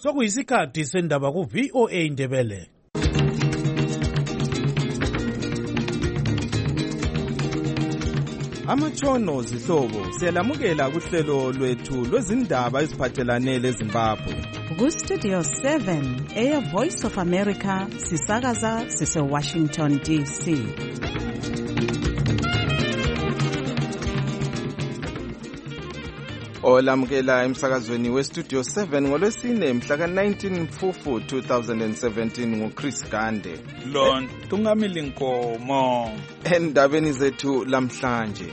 Sokuyisikhathi sendaba ku VOA Indebele. Amatshono zihlobo siyalamukela kuhlelo lwethu lwezindaba eziphathelane leZimbabwe. Ku Studio 7 Air Voice of America sisakaza sise Washington DC. Olamukela emsakazweni weStudio 7 ngolwesine mhla ka-19 Mfufu 2017 nguChris Gande. Lon Tungamili Nkomo. Endabeni zethu lamhlanje.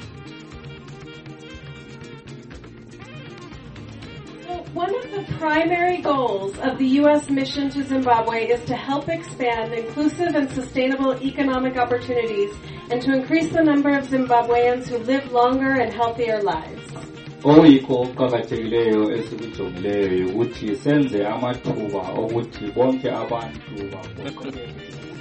One of the primary goals of the U.S. mission to Zimbabwe is to help expand inclusive and sustainable economic opportunities and to increase the number of Zimbabweans who live longer and healthier lives. Oyikho qhakathekileyo esikujongileyo ukuthi senze amathuba ukuthi bonke abantu bakhokhelwe.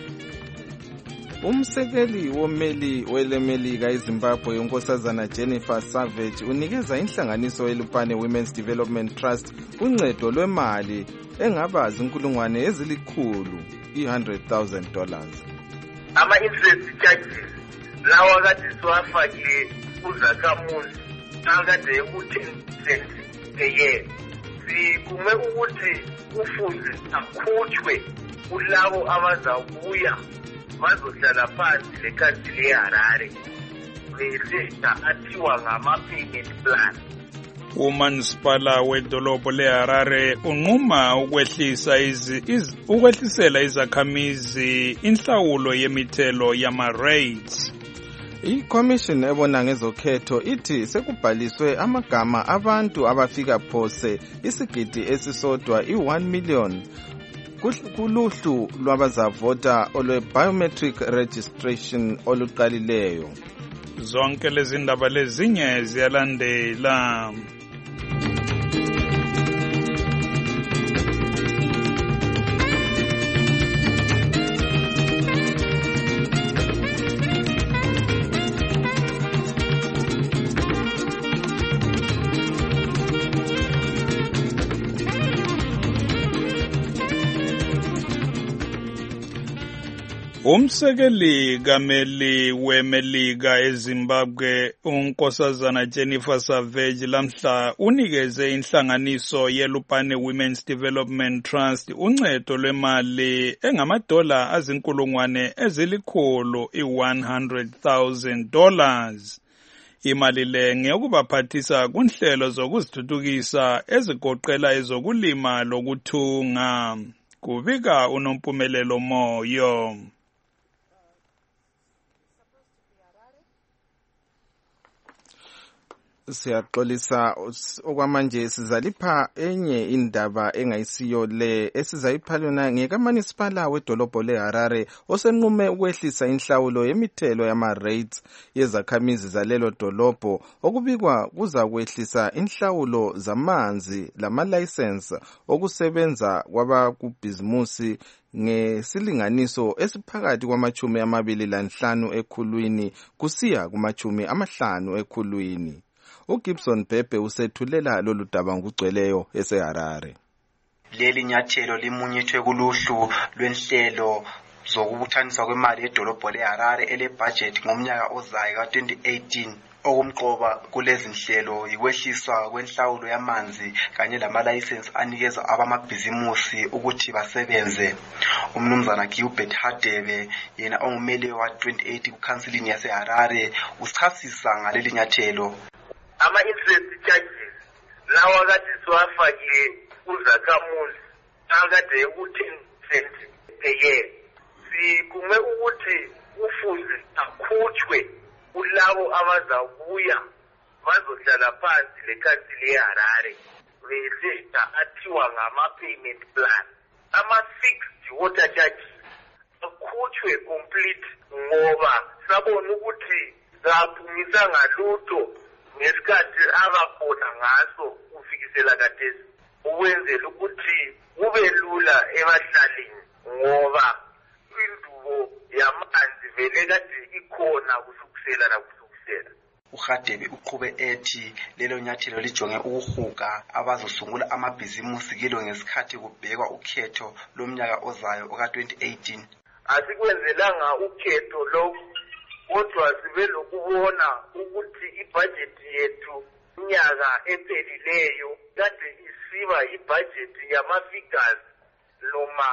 Umsekeli womeli welemelika eZimbabwe unkosazana Jennifer Savage unikeza inhlanganiso yeLupane Women's Development Trust uncedo lwemali engaba zinkulungwane ezilikhulu $100,000. Ama-interest charges lawa kade siwafakile kuzakhamuzi akade u-10% per year. Sikume ukuthi kufuze akhutshwe kulabo abazabuya bazohlala phansi lekhathi leHarare behlehla athiwa ngama-payment plan. Umasipala wedolobho leHarare unquma ukwehlisela izakhamizi inhlawulo yemithelo yama-rates. I-Commission ebona ngezokhetho ithi sekubhaliswe amagama abantu abafika phose isigidi esisodwa i-1 million kuluhlu lwabazavota olwe-biometric registration oluqalileyo. Zonke lezi ndaba lezinye ziyalandela. Umsekeli kameli wemelika eZimbabwe unkosazana Jennifer Savage lamhla unikeze inhlanganiso yeLupane Women's Development Trust uncedo lwemali engamadola azinkulungwane ezilikhulu $100,000. Imali le ngeyokubaphathisa kunhlelo zokuzithuthukisa ezigoqela ezokulima lokuthunga. Kubika uNompumelelo Moyo. Siyaxolisa okwamanje sizalipha enye indaba engayisiyo le esizayiphalona ngekaManisipala wedolobho leHarare osenqume ukwehlisa inhlawulo yemithelo yama-rates yezakhamizi zalelo dolobho okubikwa kuza kwehlisa inhlawulo zamanzi lama-license okusebenza kwabakubhizimusi ngesilinganiso esiphakathi kwama-25 ekhulwini kusiya kuma-50 ekhulwini. uGibson Bhebhe usethulela lolu daba ngokugcweleyo eseHarare. Leli nyathelo limunyethwe kuluhlu lwenhlelo zokubuthaniswa kwemali edolobho leHarare elebudget ngomnyaka ozayo ka-2018. Okumqoba kulezi nhlelo yikwehliswa kwenhlawulo yamanzi kanye lama-license anikezwa abamabhizimusi ukuthi basebenze. Umnumzana Gilbert Hadebe yena ongumele wa-28 kuKhansilini yaseHarare usichasisa ngaleli nyathelo. Ama-interest charges lawa kade siwafakile kuzakhamuzi akade u-10% per year. Sikume ukuthi kufuze akhutshwe kulabo abazabuya bazohlala phansi lekhathi leHarare behlehla athiwa ngama-payment plan. Ama-fixed water charges akhutshwe complete ngoba sabona ukuthi zaphumisa ngalutho ngesikhathi abakhona ngaso kufikisela kathesi ukwenzela ukuthi kube lula ebahlalini ngoba indubo yamanzi vele kade ikhona kusukisela nakusukisela. uRadebe uqhube ethi lelo nyathelo lijonge ukuhuga abazosungula amabhizimusi kilo ngesikhathi kubhekwa ukhetho lomnyaka ozayo oka-2018. Asikwenzelanga ukhetho lokhu kodwa sibe lokubona ukuthi ibhajethi yethu unyaka ephelileyo kade isiba ibhajethi yama-figures noma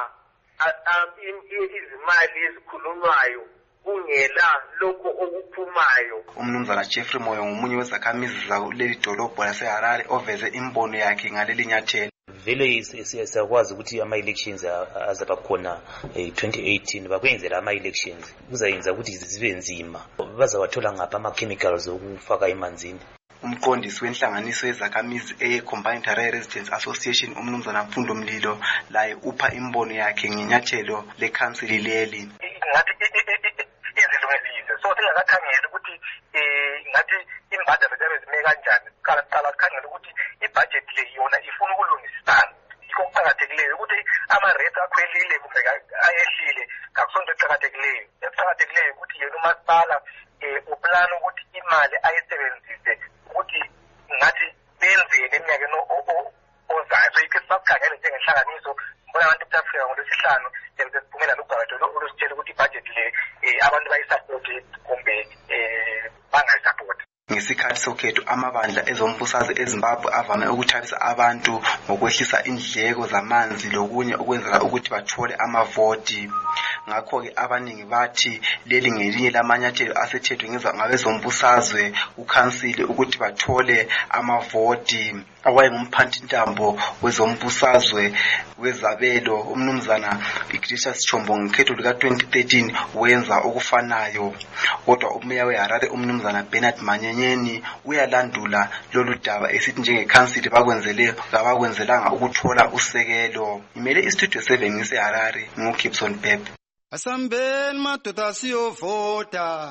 izimali ezikhulunywayo kungela lokho okuphumayo. Umnumzana Jeffrey Moyo ngomunye wezakhamizi zakuleli dolobho laseHarare oveze imbono yakhe ngaleli nyathelo. Vele siyakwazi ukuthi ama-elections azaba khona 2018 bakwenzela ama-elections kuzayenza ukuthi zibe nzima. Bazawathola ngapha ama-chemicals okufaka emanzini. Umqondisi wenhlanganiso yezakhamizi e-Combined Harare Residents Association umnumzana Mfundo Mlilo laye upha imbono yakhe ngenyathelo lekhansili leli. Ngathi izinto ngezinto so singakakhangela ukuthi ngathi imbadalo zabe zime kanjani qala sikhangela ukuthi ibudget le yona ifuna ukulungisana. Yikho kuqakathekileyo ukuthi ama-rates akhwelile kumbe ayehlile kakusonto eqakathekileyo. Eqakathekileyo ukuthi yena umasipala uplana ukuthi imali ayisebenzise ukuthi ngathi benzeni eminyakeni ozayo. So yikho sisakhangele njengenhlanganiso mbona abantu kutafika ngoLwesihlanu njengoba siphumela lugwaqo olusitshela ukuthi ibudget le abantu bayisapoti kumbe bangayisapoti. Ngesikhathi sokhetho amabandla ezombusazwe eZimbabwe avame ukuthabisa abantu ngokwehlisa indleko zamanzi lokunye ukwenzela ukuthi bathole amavoti. Ngakho-ke abaningi bathi leli ngelinye lamanyathelo asethethwe ngabezombusazwe ukhansili ukuthi bathole amavoti. Owayengumphathintambo wezombusazwe wezabelo umnumzana Ignatius Chombo ngekhetho lika-2013 wenza okufanayo. Kodwa umeya weHarare umnumzana Bernard Manyenyeni uyalandula lolu daba esithi njengekhansili bakwenzelanga ukuthola usekelo. Imele istudio 7 ngiseHarare nguGibson Pep. Asambeni madoda siyovota.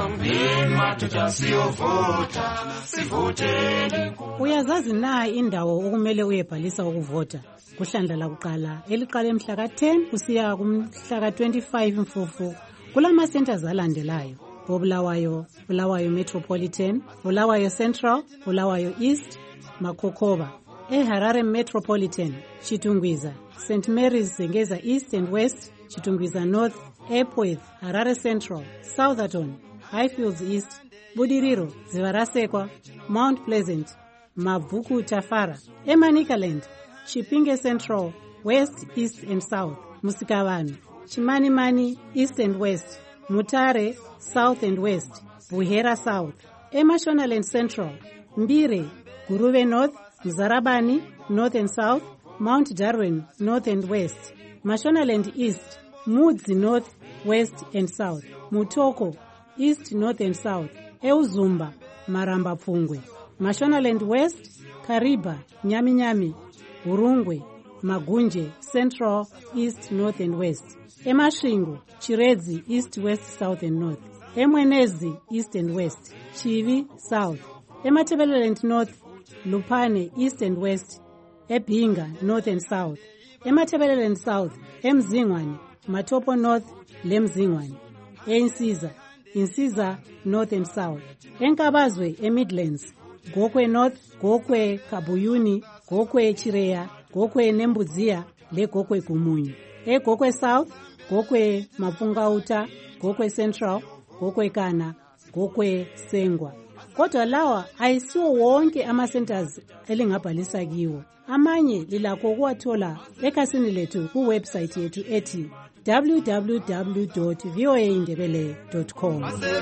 Uyazazi na indawo okumele uyebhalisa ukuvota? Kuhlandla lakuqala eliqala mhla ka-10 kusiya kumhla ka-25 Mfufu kulama centers alandelayo: Bulawayo, Bulawayo Metropolitan, Bulawayo Central, Bulawayo East, Makokoba. eHarare Metropolitan, Chitungwiza, St. Mary's Zengeza East and West, Chitungwiza North, Epworth, Harare Central, Southerton, Highfields East, Budiriro, Zivarasekwa, Mount Pleasant, Mavuku Tafara, Emanikaland, Chipinge Central, West, East and South, Musikavani, Chimanimani, East and West, Mutare, South and West, Buhera South, Emashonaland Central, Mbire, Guruve North, Mzarabani, North and South, Mount Darwin, North and West, Mashonaland East, Mudzi North, West and South, Mutoko, East, North and South, Euzumba, Maramba Pfungwe, Mashonaland West, Kariba, Nyami, Urungwe, Magunje, Central, East, North and West, Emashingo, Chiredzi, East, West, South and North, Emwenezi, East and West, Chivi, South, Ematebeleland North, Lupane, East and West, Ebinga, North and South, Ematebeleland South, Emzingwane, Matopo North, Lemzingwane, Insiza, North and South, Enkabazwe, Midlands, Gokwe North, Gokwe Kabuyuni, Gokwe Chireya, Gokwe Nembuzia, Le Gokwe Kumunyu, Gokwe South, Gokwe Mapungauta, Gokwe Central, Gokwe Kana, Gokwe Sengwa. Kodwa lawa ayisiwo wonke ama-centers elingabhalisa kiwo. Amanye lilakho ukuwathola ekhasini lethu kuwebsite yethu ethi www.voaindebele.com.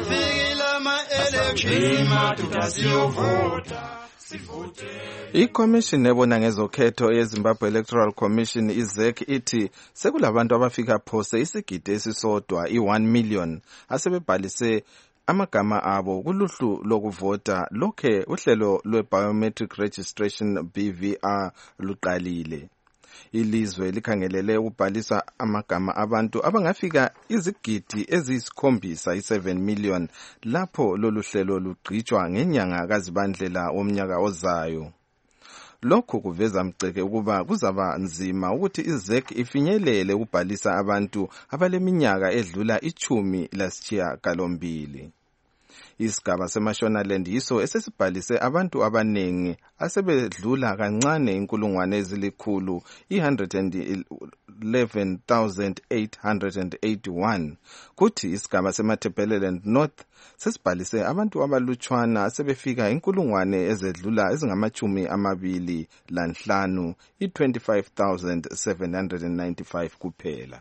iCommission ebona ngezokhetho yeZimbabwe Electoral Commission iZEC ithi sekulabantu abafika phose isigidi esisodwa i1 million asebebhalise amagama abo kuluhlu lokuvota lokhe uhlelo lwe-Biometric Registration BVR luqalile. Ilizwe likhangelele ukubhalisa amagama abantu abangafika izigidi eziyisikhombisa i7 million lapho lolu hlelo lugqitshwa ngenyanga kaZibandlela womnyaka ozayo. Lokhu kuveza mceke ukuba kuzaba nzima ukuthi iZEC ifinyelele ukubhalisa abantu abaleminyaka edlula 18. Isigaba seMashonaland yiso esesibhalise abantu abanengi asebedlula kancane inkulungwane ezilikhulu 111,881. Kuthi isigaba seMatabeleland North sesibhalise abantu abalutshwana asebefika inkulungwane ezedlula ezingama-25 25,795 kuphela.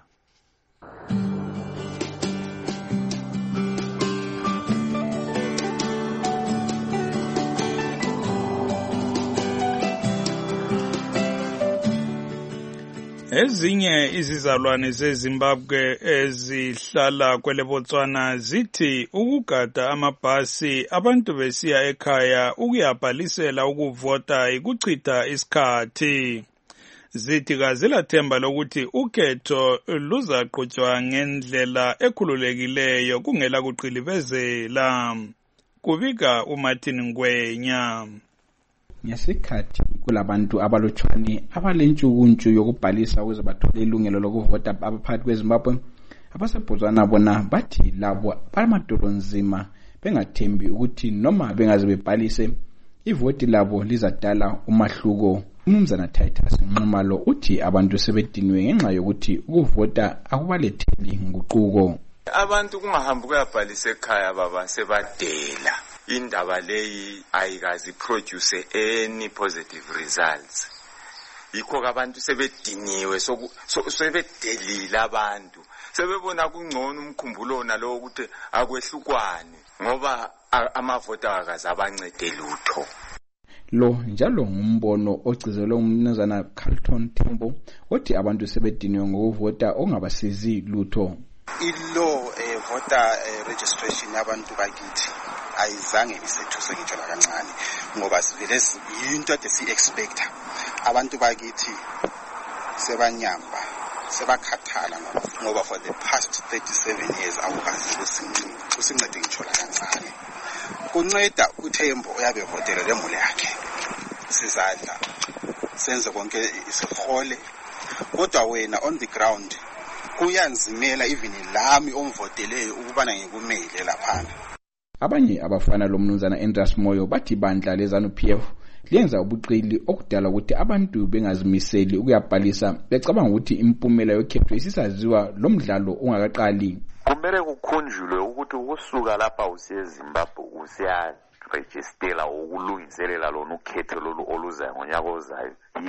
Ezinye izizalwane zeZimbabwe ezihlala kwele Botswana zithi ukugada amabhasi abantu besiya ekhaya ukuyabhalisela ukuvota ikuchitha isikhathi. Zithi kazilathemba lokuthi ukhetho luzaqhutshwa ngendlela ekhululekileyo kungela kuqilibezela. Kubika uMartin Ngwenya. Ngesikhathi kulabantu abalutshwane abalentshukuntshu yokubhalisa ukuze bathole ilungelo lokuvota abaphakathi kweZimbabwe, abaseBotswana bona bathi labo balamadolo nzima bengathembi ukuthi noma bengaze bebhalise ivoti labo lizadala umahluko. Umnumzana Titus Nxumalo uthi abantu sebediniwe ngenxa yokuthi ukuvota akubaletheli nguquko. Abantu kungahambi kuyabhalisa ekhaya baba sebadela. Indaba leyi ayikazi produce any positive results. Yikho abantu sebediniwe sebedelile abantu. Sebebona kungcono umkhumbulo nalo ukuthi akwehlukwane ngoba amavota akaze abancede lutho. Lo njalo ngumbono ogcizelwe umnumzana Carlton Tembo othi abantu sebediniwe ngokuvota ongabasizi lutho. Ilo voter registration yabantu bakithi ayizange isethuse ngitsho kancane ngoba sivele into ade si expect abantu bakithi sebanyamba sebakhathala ngoba for the past 37 years awukazi kusincede ngitsho kancane kunceda uThembo uyabe votele lemuli yakhe sizadla senze konke isihole kodwa wena on the ground kuyanzimela even lami omvoteleyo ukubana ngikumele laphana. Abanye abafana lomnumzana Andreas Moyo bathi bandla leZANU-PF liyenza ubuqili okudala ukuthi abantu bengazimiseli ukuyabhalisa becabanga ukuthi impumela yokhetho isisaziwa lomdlalo ungakaqali. Kumele kukhunjulwe ukuthi ukusuka lapha useZimbabwe usiya registera ukulungiselela lona ukhetho lolu oluzayo ngonyaka ozayo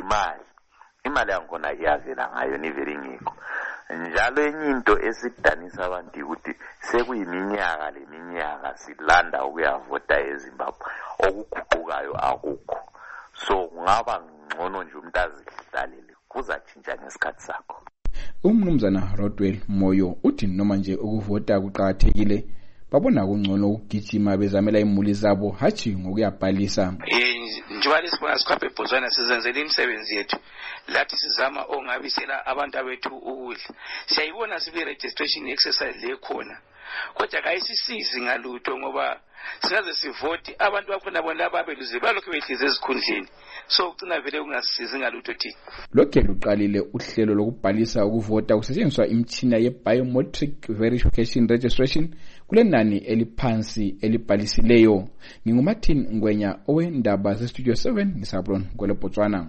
imali yakhona iyavela ngayo niveli ngikho. Njalo enye into esidanisa abantu ukuthi sekuyiminyaka leminyaka silanda ukuyavota eZimbabwe okuguqukayo akukho. So kungaba ngcono nje umuntu azihlalele kuzatshintsha ngesikhathi sakho. Umnumzana Rodwell Moyo uthi noma nje ukuvota kuqhakathekile babona kungcono ukugijima bezamela imuli zabo hathi ngokuyabhalisa. Njengoba lesibona sikhaphe eBotswana sizenzela imisebenzi yethu lathi sizama ongabisela abantu abethu ukudla siyayibona sibe registration exercise lekhona kodwa kayisisizi ngalutho ngoba singaze sivote abantu bakhona bona lababeluze balokho behlize ezikhundleni so ugcina vele kungasisizi ngalutho thina. Lokho luqalile uhlelo lokubhalisa ukuvota kusetshenziswa imtshina ye-biometric verification registration kulenani eliphansi elibhalisileyo. NginguMartin Ngwenya owendaba zeStudio 7 ngisabron kwele Botswana.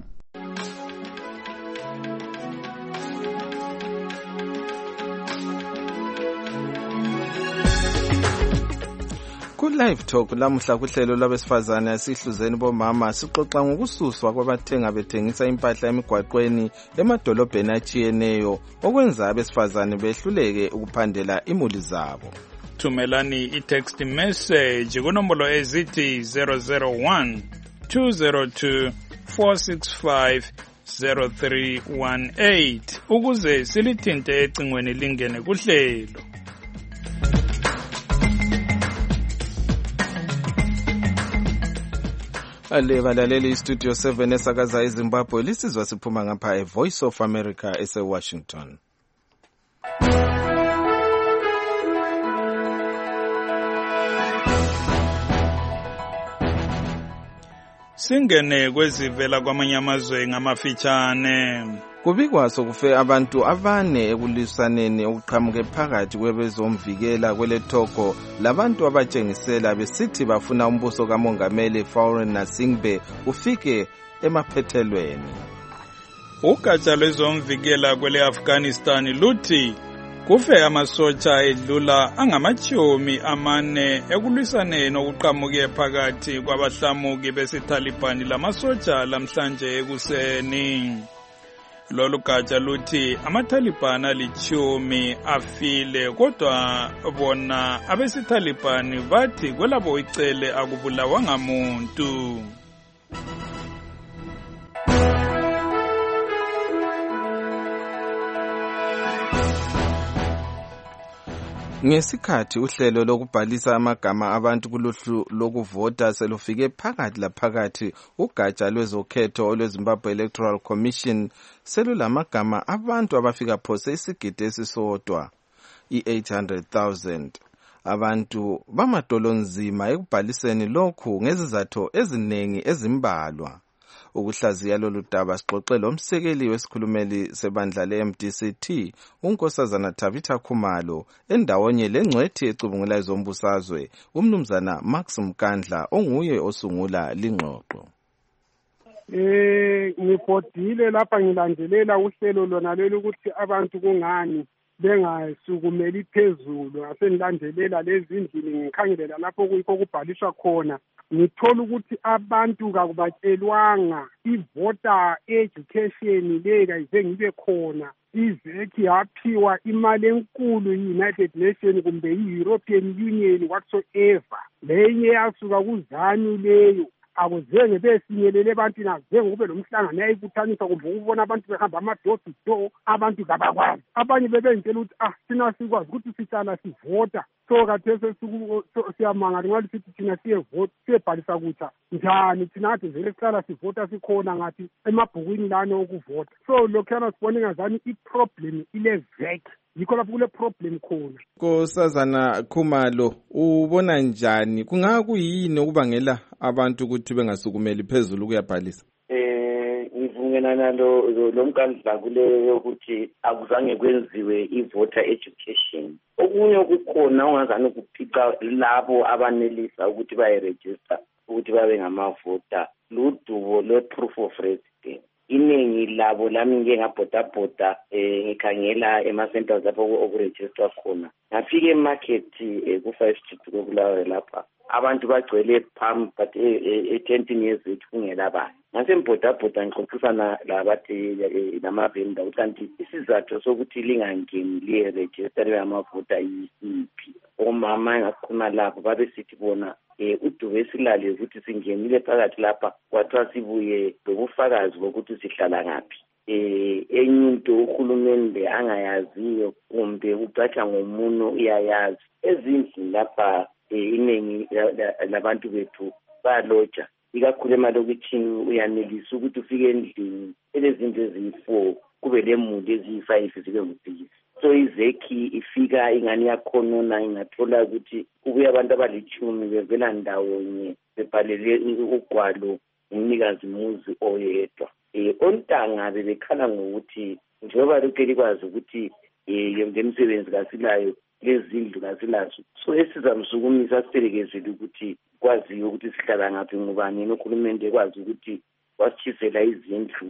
Live Talk lamuhla kuhlelo lwabesifazane asihluzeni bomama sixoxa ngokususwa kwabathenga bethengisa impahla emigwaqweni emadolobheni atshiyeneyo okwenza abesifazane behluleke ukuphandela imuli zabo. Thumelani i-text message kunombolo ezithi 001 202 465 0318 ukuze silithinte ecingweni lingene kuhlelo. Balaleli iStudio 7 esakaza eZimbabwe lisizwa siphuma ngapha eVoice of America eseWashington. Singene kwezivela kwamanye amazwe ngamafitshane. Kubikwa sokufe abantu abane ekulisaneni okuqhamuke phakathi kwebezomvikela kwelethoko labantu abatshengisela besithi bafuna umbuso kamongameli Faure Gnassingbe ufike emaphethelweni. Ugatsha lwezomvikela kwele Afghanistan luthi kufe amasotsha edlula angama-40 ekulwisaneni okuqhamuke phakathi kwabahlamuki besiTaliban lamasotsha lamhlanje ekuseni. Lolu gatsha luthi amaTaliban ali-10 afile kodwa bona abesiTaliban bathi kwelabo icele akubulawanga muntu. Ngesikhathi uhlelo lokubhalisa amagama abantu kuluhlu lokuvota selufike phakathi laphakathi, ugatsha lwezokhetho olweZimbabwe Electoral Commission selulamagama abantu abafika phose isigidi esisodwa, i-800,000. Abantu bamadolonzima ekubhaliseni lokhu ngezizathu eziningi ezimbalwa. Ukuhlaziya lolu daba sixoxe lomsekeli wesikhulumeli sebandla le-MDCT uNkosazana Tabitha Khumalo endawonye lengcwethi ecubungula ezombusazwe umnumzana Max Mkandla onguye osungula lingxoxo. Ngibhodile lapha ngilandelela uhlelo lona lelo ukuthi abantu kungani bengasukumeli phezulu, asengilandelela lezi ndlela ngikhangelela lapho kuyikho kubhaliswa khona. Ngithola ukuthi abantu kakubatshelwanga i-voter education le kayize ngibe khona. Izeki yaphiwa imali enkulu yi-United Nations kumbe yi-European Union whatsoever. Lenye yasuka kuzanu leyo. Akuzenge besinyelele abantu nazenge kube lomhlangano yayibuthanisa kumbe ukubona abantu behamba ama-door to door, abantu kabakwazi. Abanye bebengitshela ukuthi thina sikwazi ukuthi sihlala sivota. So khathesi siyamangala ngathi sithi thina siyebhalisa kutsha njani thina kade vele sihlala sivota sikhona ngathi emabhukwini lana okuvota. So lokhuyana sibone ngazani i-problem ile-VEC. Yikho lapho kule problem khona. Nkosazana Khumalo, ubona njani kungakuyini okubangela abantu ukuthi bengasukumeli phezulu ukuyabhalisa? Ngivungena nalo lomkandla kule ukuthi akuzange kwenziwe i-voter education. Okunye kukhona ongazani ukuphica labo abanelisa ukuthi bayiregister ukuthi babe ngamavota ludubo lwe-proof of residence. Iningi labo lami ngike ngabhodabhoda ngikhangela ema-centers lapho okuregister khona. Ngafika emarket ku-5 Street kokulawe lapha abantu bagcwele phambi but e-10 years ethu kungelabantu. Ngasembhodabhoda ngixoxisana labathi namavenda ukuthi isizathu sokuthi lingangeni liye-register amavota yisiphi. Omama engakhona lapho babesithi bona udubo esilale ukuthi singenile phakathi lapha kwathiwa sibuye lobufakazi bokuthi sihlala ngaphi. Enye into uhulumende angayaziyo kumbe ucatsha ngomuno uyayazi. Ezindlini lapha iningi labantu bethu bayaloja, ikakhulu emalokitshini uyanelisa ukuthi ufike endlini elezinto eziyi-4 kube lemuli eziyi-5 zibe ngu-6. So izeki ifika ingane yakhonona ingathola ukuthi kubuye abantu abali-10 bevela ndawonye bebhalele ugwalo umnikazi muzi oyedwa. Ontanga bebekhala ngokuthi njengoba lokhu likwazi ukuthi ngemisebenzi kasilayo lezindlu kasilazo. So esizamsukumisa sitelekezele ukuthi kwaziyo ukuthi sihlala ngaphi ngubani nokhulumende ekwazi ukuthi wasitshisela izindlu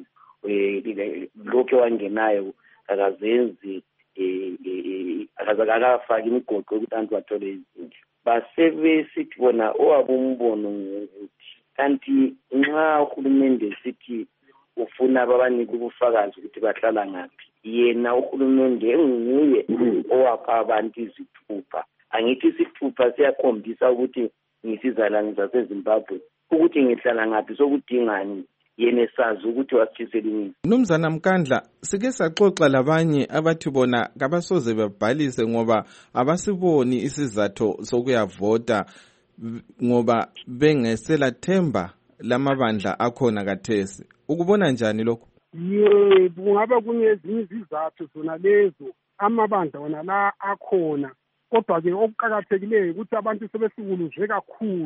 lokhu wangenayo akazenzi akazakafaki imigoqo ukuthi abantu bathole izindlu. Basebesithi bona owabo umbono ngokuthi kanti nxa uhulumende sithi ufuna babanike ubufakazi ukuthi bahlala ngaphi, yena uhulumende enguye owapha abantu izithupha. Angithi isithupha siyakhombisa ukuthi ngisizalwane zaseZimbabwe ukuthi ngihlala ngaphi sokudingani yena sazi ukuthi wasitshisela imizi. Mnumzana Mkandla, sike saxoxa labanye abathi bona kabasoze babhalise ngoba abasiboni isizathu sokuyavota ngoba bengesela themba lamabandla akhona kathesi. Ukubona njani lokho? Yebo, kungaba kunyezinye izizathu zona lezo amabandla wona la akhona. Kodwa ke okuqhakathekileyo ukuthi abantu sebesikuluzwe kakhulu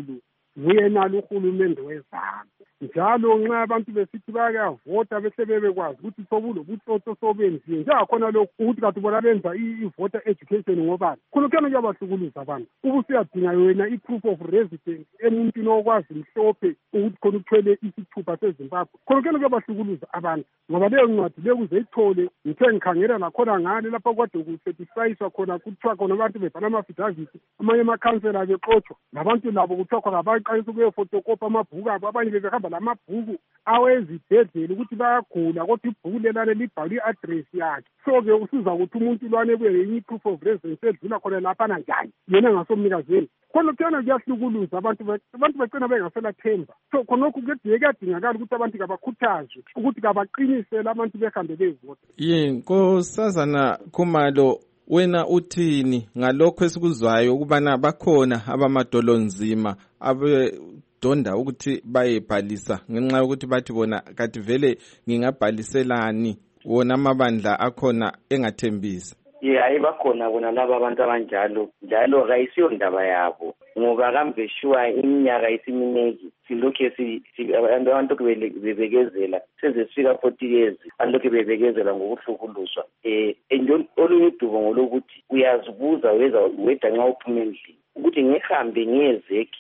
nguyenalo uhulumende wezami. Njalo nxa abantu besithi bayavota bese bebekwazi ukuthi sobulobutsotso sobenziwe njengakhona lokhu ukuthi kanti bona benza i-voter education ngobani, khonokuyana kuyabahlukuluza abantu. Ubusuyadinga wena i-proof of residence emuntwini okwazi mhlophe ukuthi khona uthwele isithupha seZimbabwe, khonokuyana kuyabahlukuluza abantu ngoba leyo ncwadi leyo uzeyithole ngithe ngikhangela nakhona ngale lapha kade kusetishayiswa khona kuthiwa khona abantu bebhala ama-affidavit, amanye amakhansela bexotshwa labantu labo kuthiwa khona bayaqalisa ukuyofotokopa amabhuku abo, abanye bebehamba lamabhuku awezibhedlela ukuthi bayagula kodwa ibhuku lelane libhalwe i-address yakhe. So-ke usiza ukuthi umuntu lwane kuyenye i-proof of residence edlula khona laphana njani yena ngasomnikazeni. Khonokuyana kuyahlukuluza abantu bagcina bengaselathemba. So khonokhu kuyadingakala ukuthi abantu kabakhuthazwe ukuthi kabaqinisele abantu behambe beyivota. Nkosazana Khumalo, wena uthini ngalokho esikuzwayo ukubana bakhona abamadolonzima donda ukuthi bayebhalisa ngenxa yokuthi bathi bona kathi vele ngingabhaliselani wona amabandla akhona engathembisa? Hayi bakhona bona laba abantu abanjalo, njalo kayisiyo ndaba yabo ngoba kambe shuwa iminyaka isiminegi silokhu abantu bebekezela sezesifika 40 years alokhu bebekezela ngokuhlukuluswa. Olunye udubo ngolokuthi uyazibuza weda nxa uphuma endlini ukuthi ngihambe ngiyezeki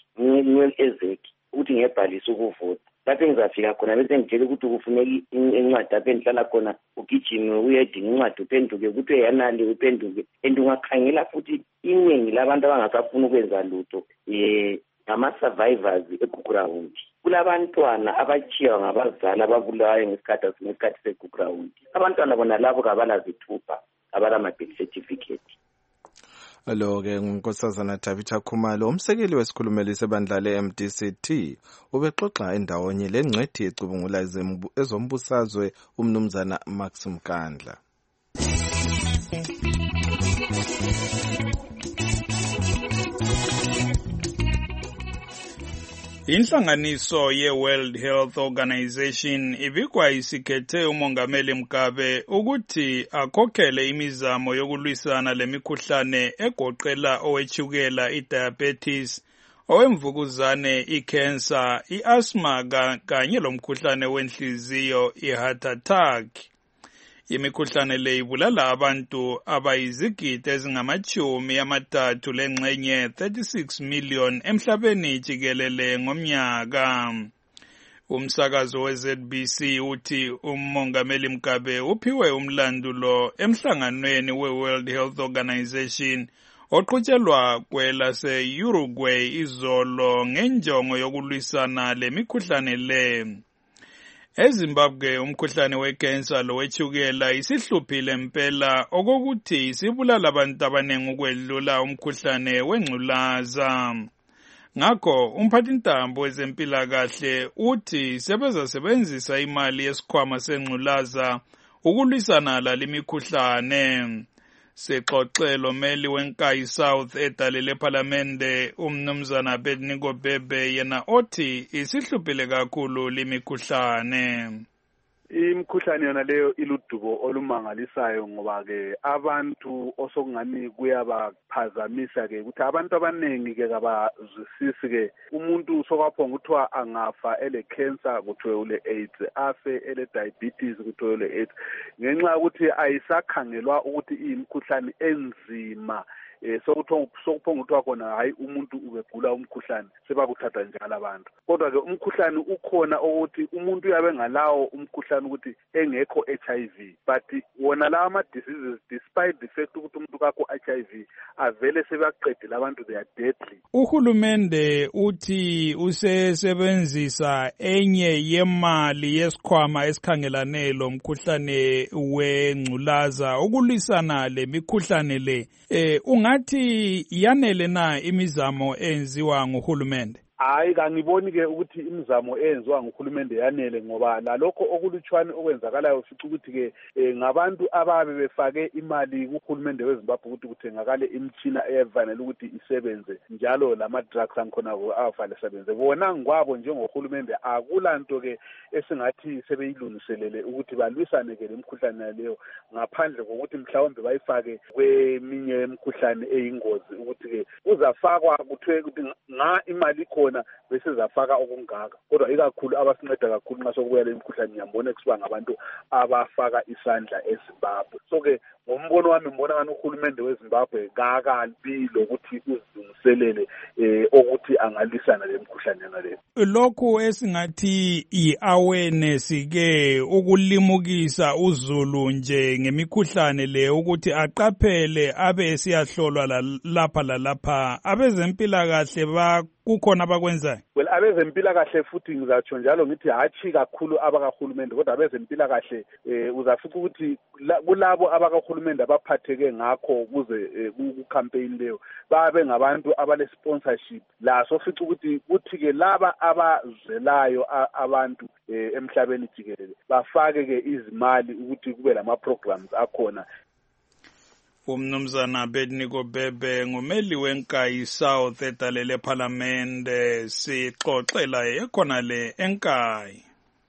ukuthi ngiyebhalisa ukuvota. Lapho engizafika khona bese ngitshela ukuthi kufuneka incwadi apho endihlala khona ugijime uyedinga incwadi uphenduke ukuthi uyanali uphenduke. And ungakhangela futhi iningi labantu abangasafuna ukwenza lutho ngama-survivors eGugurawundi. Kulabantwana abachiya ngabazali ababulawayo ngesikhathi seGugurawundi. Abantwana bona labo kabalazithupha abalama-birth certificate. Lo-ke ngunkosazana Tabitha Khumalo, umsekeli wesikhulumeli sebandla le-MDCT, ubexoxa endawonye lengcwethi ecubungula ezombusazwe umnumzana Max Mkandla. Inhlanganiso ye-World Health Organization ibikwa isikhethe umongameli Mugabe ukuthi akhokhele imizamo yokulwisana lemikhuhlane egoqela owetshukela, i-diabetes, owemvukuzane, i-cancer, i-asthma kanye lomkhuhlane wenhliziyo, i-heart attack. Imikhuhlane le ibulala abantu abayizigidi ezingama-30 lengxenye 36 million emhlabeni jikelele ngomnyaka. Umsakazo we-ZBC uthi umongameli Mugabe uphiwe umlandulo emhlanganweni we-World Health Organization oqhutshelwa kwelase-Uruguay izolo ngenjongo yokulwisana lemikhuhlane le. eZimbabwe umkhuhlane wecancer lowetshukela isihluphile impela okokuthi isibulala abantu abanengi ukwedlula umkhuhlane wengculaza. Ngakho umphathintambo wezempilakahle uthi sebezasebenzisa imali yesikhwama sengculaza ukulwisana lalimikhuhlane. Sexoxelo meli wenkayi South edalele parliamente umnumzana Abednego Bebe yena othi isihluphile kakhulu limikhuhlane. Imikhuhlane yona leyo iludubo olumangalisayo ngoba ke abantu osokungani kuyabaphazamisa ke ukuthi abantu abanengi ke kabazwisisi ke umuntu sokwaphonga kuthiwa angafa ele cancer kuthiwe ule AIDS, afe ele diabetes kuthiwe ule AIDS, ngenxa ukuthi ayisakhangelwa ukuthi imikhuhlane enzima. Sokuphonga kuthiwa khona hayi umuntu ubegula umkhuhlane sebakuthatha njalo abantu. Kodwa ke umkhuhlane ukhona ukuthi umuntu uyabe ngalawo umkhuhlane ukuthi engekho HIV, but wona la ama diseases despite the fact ukuthi umuntu kakho HIV avele sebaqedile abantu, they are deadly. Uhulumende uthi usesebenzisa enye yemali yesikhwama esikhangelane lo mkhuhlane wengculaza ukulwisana lemikhuhlane le. Ungathi yanele na imizamo enziwa nguhulumende? Hayi kangiboni ke ukuthi imizamo eyenziwa nguhulumende yanele ngoba lalokho okulutshwane okwenzakalayo fica ukuthi ke ngabantu ababe befake imali kuhulumende weZimbabwe ukuthi kuthengakale imitshina eyafanele ukuthi isebenze njalo lama drugs ankhona afanele isebenze. Bona ngwabo njengohulumende akulanto ke esingathi sebeyilungiselele ukuthi balwisane ke lemikhuhlane leyo ngaphandle kokuthi mhlawumbe bayifake kweminye imikhuhlane eyingozi ukuthi ke uzafakwa kuthiwe ukuthi nga imali khona khona bese zafaka okungaka kodwa ikakhulu abasinceda kakhulu nxa sokubuya le mkhuhlane ngiyambona kusiba ngabantu abafaka isandla eZimbabwe. So-ke ngombono wami ngibona ngani uhulumende weZimbabwe kakabi lokuthi uzilungiselele ukuthi angalisana le mkhuhlane naleyo. Lokhu esingathi i-awareness ke ukulimukisa uZulu nje ngemikhuhlane le ukuthi aqaphele abe siyahlolwa lapha lalapha abezempilakahle kukhona abakwenzayo. Well, abezempilakahle futhi ngizatsho njalo ngithi hatshi kakhulu abakahulumende kodwa abezempilakahle uzafica ukuthi kulabo abakahulumende abaphatheke ngakho ukuze ku-campaign leyo babe ngabantu abale-sponsorship laso fica ukuthi kuthi-ke laba abazelayo abantu emhlabeni jikelele bafake-ke izimali ukuthi kube lama-programs akhona. Umnumzana Abednego Bebe ngumeli weNkayi South edalele eParliament sixoxela ekhona le eNkayi.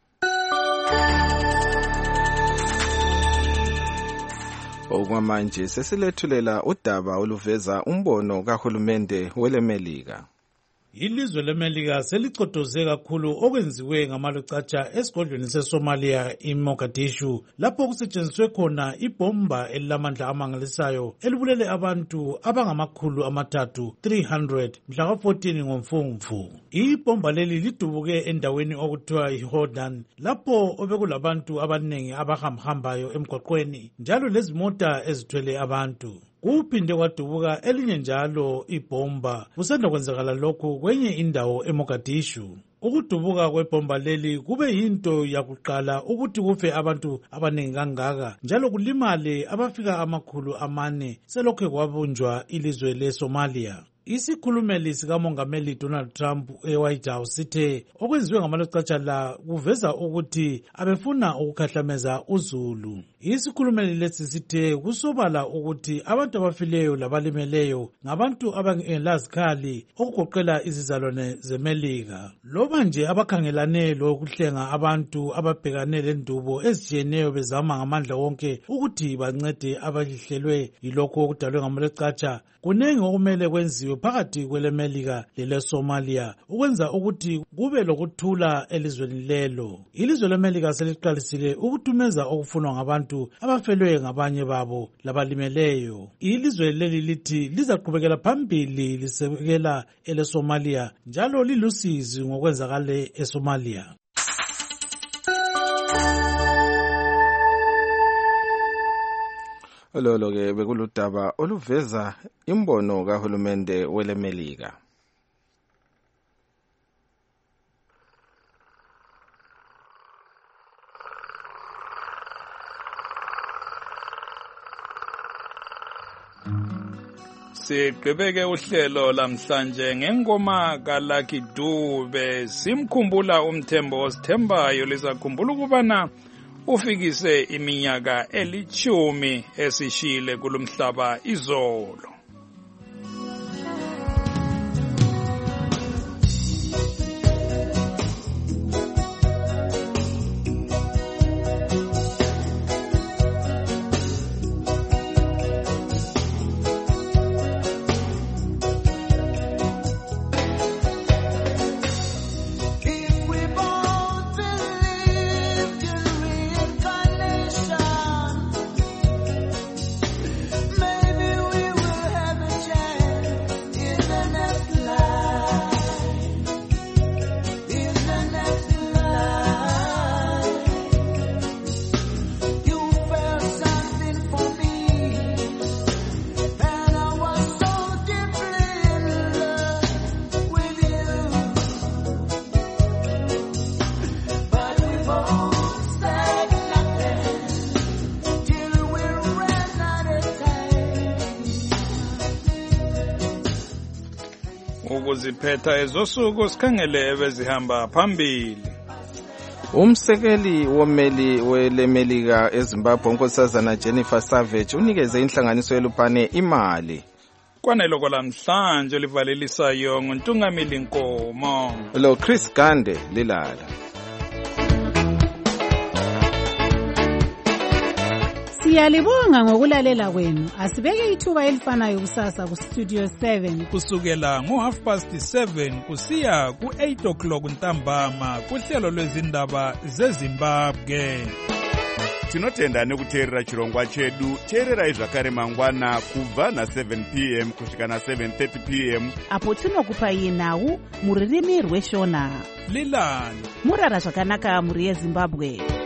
Okwamanje sesilethulela udaba oluveza umbono kahulumende welemelika. Ilizwe leMelika selicotoze kakhulu okwenziwe ngamalucatsha esigodlweni seSomalia iMogadishu lapho kusetshenziswe khona ibomba elilamandla amangalisayo elibulele abantu abangamakhulu amathathu 300 mhla ka-14 ngoMfumfu. Ibomba leli lidubuke endaweni okuthiwa iHordan lapho obekulabantu abaningi abahambayo emgwaqweni njalo lezimota ezithwele abantu. Kuphinde kwadubuka elinye njalo ibomba kusanda kwenzakala lokhu kwenye indawo eMogadishu. Ukudubuka kwebomba leli kube yinto yakuqala ukuthi kufe abantu abaningi kangaka njalo kulimale abafika amakhulu 4 selokhe kwabunjwa ilizwe leSomalia. Isikhulumeli sikamongameli Donald Trump eWhite House sithe okwenziwe ngamalucatsha la kuveza ukuthi abefuna ukukhahlameza uZulu. Isikhulumeli lesi sithe kusobala ukuthi abantu abafileyo labalimeleyo ngabantu abangelazikhali okugoqela izizalwane zeMelika. Loba nje abakhangelane lokuhlenga abantu ababhekane lendubo ezitshiyeneyo bezama ngamandla wonke ukuthi bancede abahlelwe yilokho okudalwe ngamalucatsha, kunengi okumele kwenziwe phakathi kweleMelika leleSomalia ukwenza ukuthi kube lokuthula elizweni lelo. Ilizwe leMelika seliqalisile ukuthumeza okufunwa ngabantu abafelwe ngabanye babo labalimeleyo. Ilizwe leli lithi lizaqhubekela phambili lisekela eleSomalia njalo lilusizi ngokwenzakale eSomalia. Lolo-ke bekuludaba oluveza imbono kahulumende welemelika. Sigqibeke uhlelo lamhlanje ngengoma kaLucky Dube simkhumbula uMthembo osithembayo lizakhumbula ukubana ufikise iminyaka 10 esishile kulomhlaba izolo. Ukuziphetha ezosuku sikhangele ebezihamba phambili. Umsekeli womeli welemelika eZimbabwe unkosazana Jennifer Savage unikeze inhlanganiso yeLupane imali. Kwanelo kwalamhlanje livalelisayo nguntungameli Nkomo. Lo Chris Gande lilala. Siyalibonga ngokulalela kwenu. Asibeke ithuba elifanayo kusasa ku Studio 7 kusukela ngo7:30 kusiya ku8 ntambama kuhlelo lwezindaba zeZimbabwe. Tinotenda nekuteerera chirongwa chedu. Teererai zvakare mangwana kubva na7 p.m. kusvika na7:30 p.m. apo tinokupai nhau mururimi rweshona. Lilani murara zvakanaka muri yeZimbabwe.